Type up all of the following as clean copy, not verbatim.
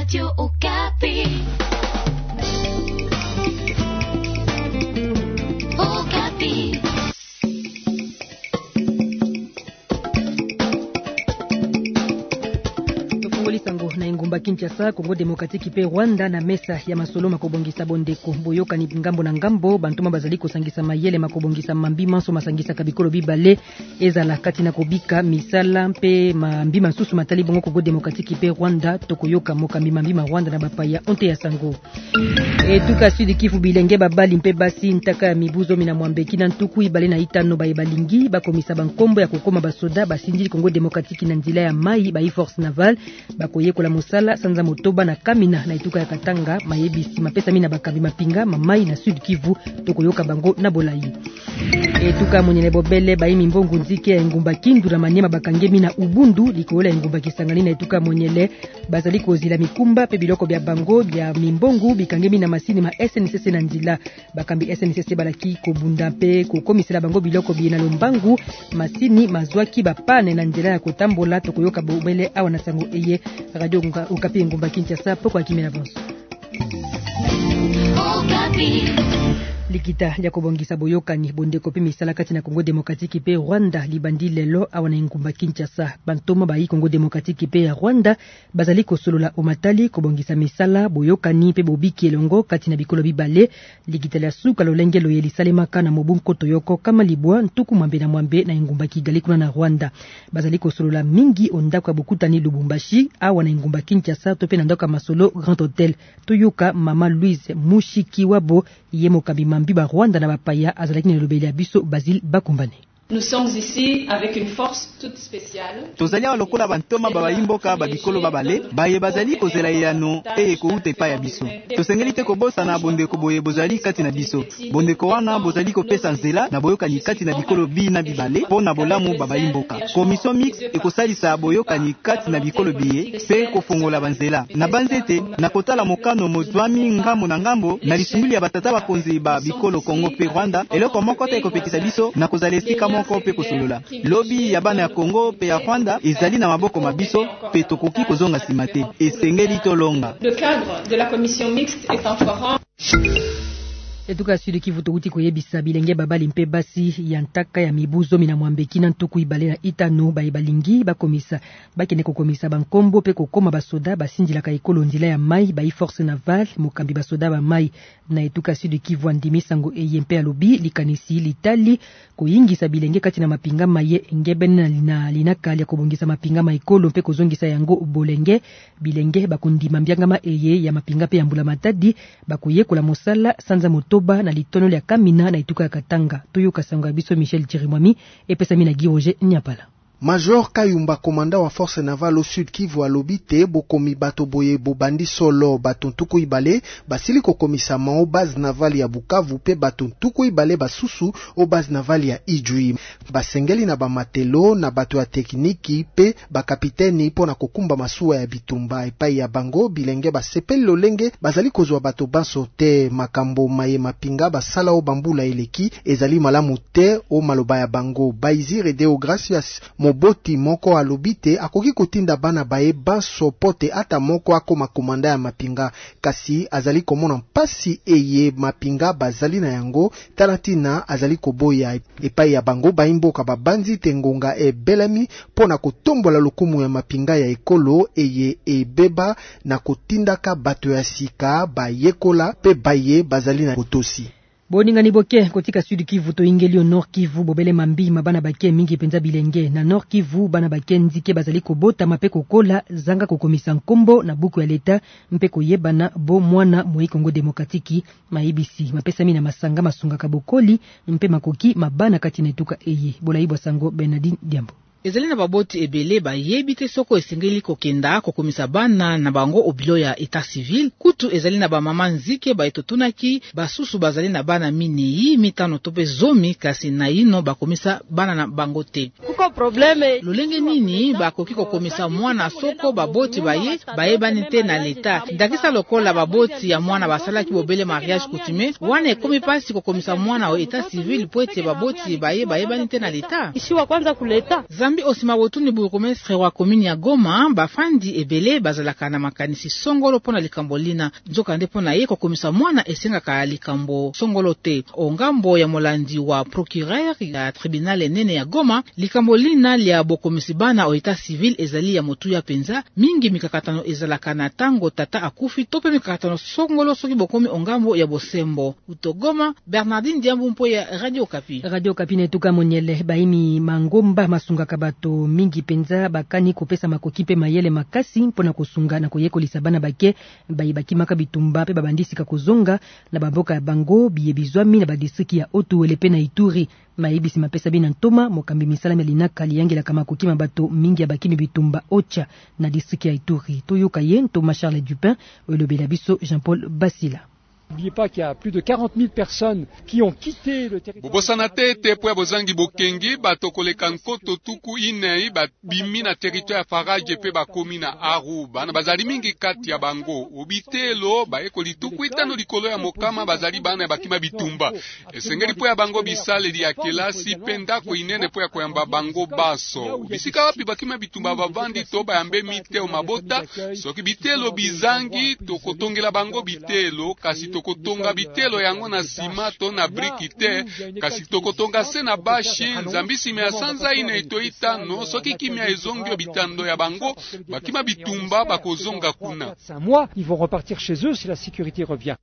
Radio Okapi. Okapi. Sango na Ingumba Kinshasa, Kongo Demokratiki pe Rwanda na mesa ya masolo makobongisa bondeko boyoka ni ngambo na ngambo bantuma bazali kosangisa mayele makobongisa mambi manso masangisa kabikolo bibale ezala kati na kobika misala mpe mambi masusu matali bongo Kongo Demokratiki pe Rwanda tokoyoka mokambi mambi ma Rwanda na bapaya onte ya sango etuka Sud Kivu bilenge babali mpe basi ntaka ya mibuzo mina mwambeki na ntuku ibale na itano bayebalingi bakomisa bankombo ya kokoma basoda basindili Kongo Demokratiki na nzila ya mai ba force naval bakoyekola musala sanza motoba na kamina na ituka ya Katanga mayebisi mapesa mina bakambi mapinga mamai na Sud Kivu tokoyoka bango na bolai etuka monyele bobele baimi mbongo nzike ya Ingumba Kindu na Maniema bakangemi na Ubundu likola Ingumba Kisangani na etuka monyele bazali kozila mikumba pe biloko bya bango bya mimbongo bikangemi na masini ma SNCC na ndila bakambi SNCC balaki kobunda pe kokomisela bango biloko bina lombangu masini mazwaki bapane na ndela ya kotambola tokoyoka bobele awa na sango eye Radio Okapi Ingumba Kinshasa pokwa kimena bonso Okapi likita ya kobongisa boyokani bondeko pe misala kati na Kongo Demokratiki pe Rwanda libandi lelo awana Ingumba Kinshasa bantoma bayi Kongo Demokratiki pe ya Rwanda bazali kosolola omatali kobongisa misala boyokani pe bobiki elongo kati na bikolo bibale likita la suka lolenge loyeli salemaka na mobunko toyoko kama libwa ntuku mwambe na Ingumba Kigali kuna na Rwanda bazali kosolola mingi ondako ya bokutani Lubumbashi awana Ingumba Kinshasa to pe na ndako masolo Grand Hotel toyoka mama Louise Mushiki wabo yemo kabima Biba Rwanda na bapaya azalaki na lobeli abiso Basile Bakumbane. Nous sommes ici avec une force toute spéciale. Tozalia lokola bantoma babayimboka babikolo babale baye bazali kozela yano koute pa ya biso. Tosengeli te kobosa na bondeko boye bozali kati na biso. Bondeko wana bozali kopesa nzela na boyokani kati na bikolo bina bibale pona bolamu babayimboka. Commission mixte ekosalisa boyokani kati na bikolo biye pe kofongola banzela. Na banzete na kotala mokano mozwami ngambo na ngambo na lisunguli ya batata bakonzi ba bikolo Kongo pe Rwanda eloko moko te kopekisa biso na kozalesika moko pe kosolola lobi ya bana ya Kongo pe ya Rwanda ezali na maboko mabiso pe tokoki kozonga simate esengeli tolonga. Le cadre de la commission mixte est encore etuka Sud Kivu tokuti koyebisa bilenge babali mpe basi ya ntaka ya mibuzo mina mwambeki na ntuku ibale na itano bayebalingi bakomisa bakene kokomisa bankombo pe kokoma basoda basindilaka ekolo ndila ya mai ba force naval mokambi basoda ba mai na etuka Sud Kivu andimi sango eyempe alobi likanisi litali koyingisa bilenge kati na mapinga maye ngebene na linakali ya kobongisa mapinga maikolo mpe kozongisa yango bolenge bilenge bakundima mbiangama eye ya mapinga pe yambula matadi bakoyekola mosala sanza toba na litono ya kamina na ituka ya Katanga toyoka sanga biso Michel Chirimwami epesa mina Giroje Nyapala. Major Kayumba, commandant wa force navale au Sud Kivu alobi te bokomi bato boye bobandi solo batontuku ibale basili kokomisa o base navale ya Bukavu pe batontuku ibale basusu o base navale ya Ijui basengeli na bamatelo na bato ya tekniki pe bakapiteni pona kokumba masuwa ya bitumba epai ya bango bilenge basepeli lolenge bazali kozwa bato banso te makambo maye mapinga basala o bambula eleki ezali malamu te o maloba ya bango Baizire Deo Gracias Moboti moko alobite akoki kotinda bana baye banso pote ata moko akoma komanda ya mapinga kasi azali komona mpasi eye mapinga bazali na yango talatina azali koboya epai ya bango baimboka babanzi tengonga ebelemi pona kotombola lokumu ya mapinga ya ekolo eye ebeba na kotindaka bato ya sika bayekola pe baye bazali na botosi. Boningani boke kotika Sud Kivu to ingeli Nord Kivu bobele mambi mabana bake mingi penza bilenge na Nord Kivu bana bake nzike bazali kobota mapeko kola zanga kokomisa nkombo na buku ya leta mpeko yebana bo mwana moi Kongo Demokratiki maibisi mapesa mina masanga masunga kabokoli mpe makoki mabana kati na etuka eye bolaibwa sango Bernardine Diambo. Ezali na baboti ebele bayebi te soko esengeli kokenda kokomisa bana na bango obilo ya etat civil kutu ezali na bamama nzike baetotunaki basusu bazali na bana minei mitano tope zomi kasi na ino bakomisa bana na bango te. Kuko probleme lolenge nini bakoki kokomisa mwana soko baboti bayebani te na leta ndakisa lokola baboti ya mwana basalaki bobele mariage coutumier wana ekomi pasi kokomisa mwana o etat civil po ete baboti bayebani te na leta ishiwa kwanza kuleta Sambi Osima Wotuni burgomestre wa komini ya Goma bafandi ebele bazalaka na makanisi songolo pona likambo lina nzokande pona ye kokomisa mwana esengaka likambo songolo te. Ongambo ya molandi wa procureur ya tribunal enene ya Goma likambo lina lia bokomisi bana o etat civil ezali ya motu ya penza mingi mikakatano ezalaka na tango tata akufi tope mikakatano songolo soki bokomi ongambo ya bosembo. Utogoma Bernardine Diambu mpo ya Radio Kapi. Radio Kapi netuka monyele baimi mangomba masungaka bato mingi penza bakani kopesa makoki pe mayele makasi mpona kosunga na koyekolisa bana bake bayibaki maka bitumba pe babandisika kozonga na bamboka ya bango biyebizwami na badistriki ya Otuwele pe na Ituri. Maibisi mapesa bina ntoma mokambi misala melinaka liyangela kama koki mabato mingi ya bakimi bitumba Ocha na distriki ya Ituri. Toyoka ye Thomas Charles Dupin olobela biso Jean-Paul Basila. N'oubliez pas qu'il y a plus de 40 000 personnes qui ont quitté le territoire. Bobosanate te po bozangi bokengi batokoleka nkoto tuku inei babimi na territoire ya Faraje pe bakomi na Aruba na bazali mingi kati ya bango obitelo baekoli tuku itano likolo ya mokama bazali bana ya bakima bitumba esengeli po ya bango bisaleli ya kelasi pe ndako inene po ya koyamba bango baso bisika wapi bakima bitumba bavandi to bayambe miteo mabota soki bitelo bizangi tokotongela bango bitelo kasi tokotonga bitelo yango na sima to na brikite kasi tokotonga se na bashi nzambisi mea sanza ine itoita no soki kimia ezongyo bitando ya bango bakima bitumba bakozonga kuna. Ils vont repartir chez eux si la sécurité revient.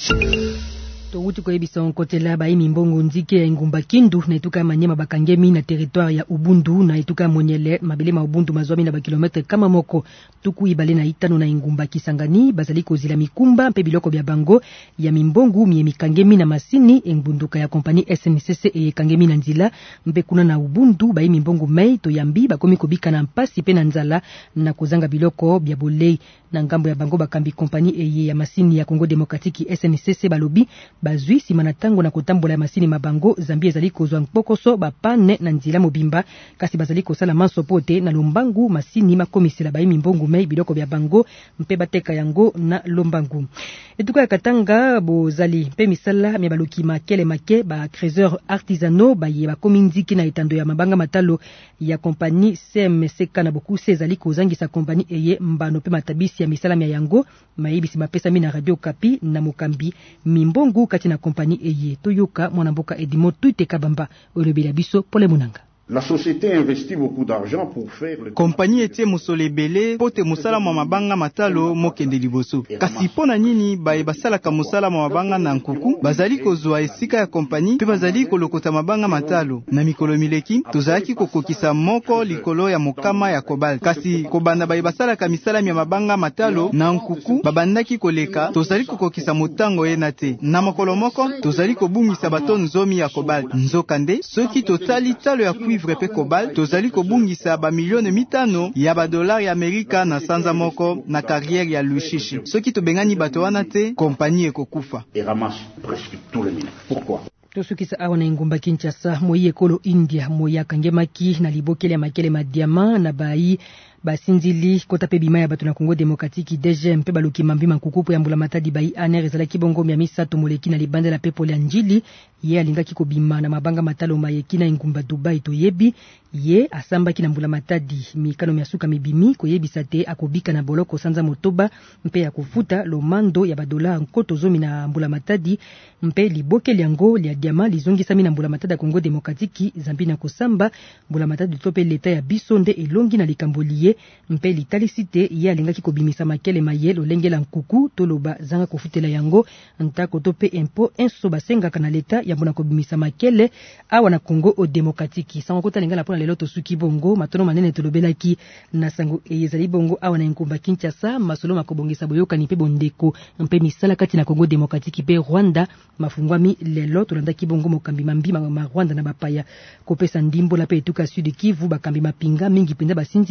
Touti ko ebisa onkotela baimi mbongo nzike ya Ngumba Kindu na etuka manyema bakangemi na territoire ya Ubundu na etuka monyele mabele ma Ubundu mazwami na bakilometre kama moko tuku ibale na itano na Ngumba Kisangani bazali kozila mikumba mpe biloko bya bango ya mimbongu mie mikangemi na masini engbunduka ya kompani SNCC e kangemi na nzila mpe kuna na Ubundu baimi mbongo mei to yambi bakomi kobika na mpasi pe na nzala na kozanga biloko bya bolei na ngambo ya bango bakambi kompani eye ya masini ya Congo Demokratiki SNCC balobi bazwi simana tango na kotambola ya masini mabango Zambia ezali kozwa mpokoso bapane na nzila mobimba kasi bazali kosala manso pote na lombangu masini makomisela baimi mbongo mei biloko bya bango mpe bateka yango na lombangu. Etuka ya Katanga bozali mpe misala mia baloki makele make ba trésor artisanaux baye bakomi nziki na etando ya mabanga matalo ya kompani CMCK na bokuse ezali kozangisa kompani eye mbano pe matabisi ya misala mia yango maibisi mapesa mina Radio Kapi na mokambi mimbongu kati na kompani eye toyoka mwanamboka Edimo Tuite Kabamba olobela biso pole munanga. La société investit beaucoup d'argent pour faire le kompani etie musole bele pote musala mwa mabanga matalo mokende liboso kasi pona nini baye basalaka musala mwa mabanga na nkuku bazali kozwa esika ya kompani pe bazali kolokota mabanga matalo na mikolo mileki tozalaki kokokisa moko likolo ya mokama ya Kobal kasi kobanda baye basalaka misala ya mabanga matalo na nkuku babandaki koleka tozali kokokisa motango yena te na makolo moko tozali kobungisa baton zomi ya Kobal nzokande soki totali talo ya pe Kobal tozali kobungisa ba milione mitano ya ba dollar ya Amerika na sanza moko na carrière ya Lushishi soki tobengani bato wana te kompani ekokufa et ramasse presque tous les mines. Pourquoi? Tosukisa awa na Ngumba Kinshasa moyi ekolo India moya kangemaki na libokele ya makele madiama na bayi basinzili kota pe bima ya bato na Congo Demokratiki DGM pe baluki mambima nkukupu ya mbula matadi bayi aner ezalaki bongo mia misato moleki na libande la pepo ya njili ye alingaki kobima na mabanga matalo mayeki na Ngumba Dubai toyebi ye asambaki na mbula matadi mikano miasuka mibimi koyebisa te akobika na boloko sanza motoba mpe ya kufuta lomando ya badola nkoto zomi na mbula matadi mpe liboke liango lia diama lizongisa mina mbula matadi ya Congo Demokratiki zambi na kosamba mbula matadi tope leta ya biso nde elongi na likamboliye mpe litalisite ye alingaki kobimisa makele mayelo lengela nkuku toloba zanga kofutela yango ntako tope impo enso basengaka na leta ya mbona kobimisa makele awa na Congo Demokratiki sango kota lengala pona lelo tosuki bongo matono manene tolobelaki na sango ezali bongo awa na Ngumba Kinshasa masolo makobongisa boyoka ni pe bondeko mpe misala kati na Congo Demokratiki pe Rwanda mafungwami lelo tolandaki bongo mokambi mambi ma Rwanda na bapaya kopesa ndimbo la pe etuka Sud Kivu bakambi mapinga mingi penda basinzili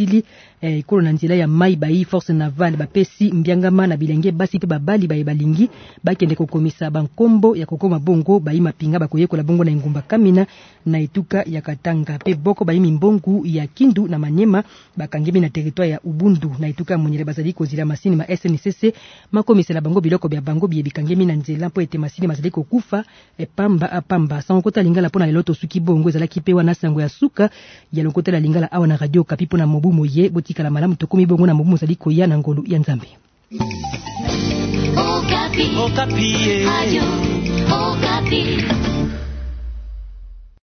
ikolo na nzela ya mai bayi force navale bapesi mbiangama na bilenge basi pe babali baye balingi bakende kokomisa bankombo ya kokoma bongo bayi mapinga bakoyekola bongo na Ingumba Kamina na etuka ya Katanga pe boko bayi mimbongu ya Kindu na Manyema bakangemi na territoire ya Ubundu na etuka Monyele bazali kozila masini ma SNCC makomisela bango biloko bya bango biye bikangemi na nzela po ete masini mazali kokufa epamba apamba sango kota lingala pona lelo tosuki bongo ezalaki pe wana sango ya suka ya lokota la lingala awa na radio Okapi pona mobu moye botikala malamu tokomi bongo na mobu mozali koya na ngolu ya Nzambe. Okapi. Okapi. Radio Okapi.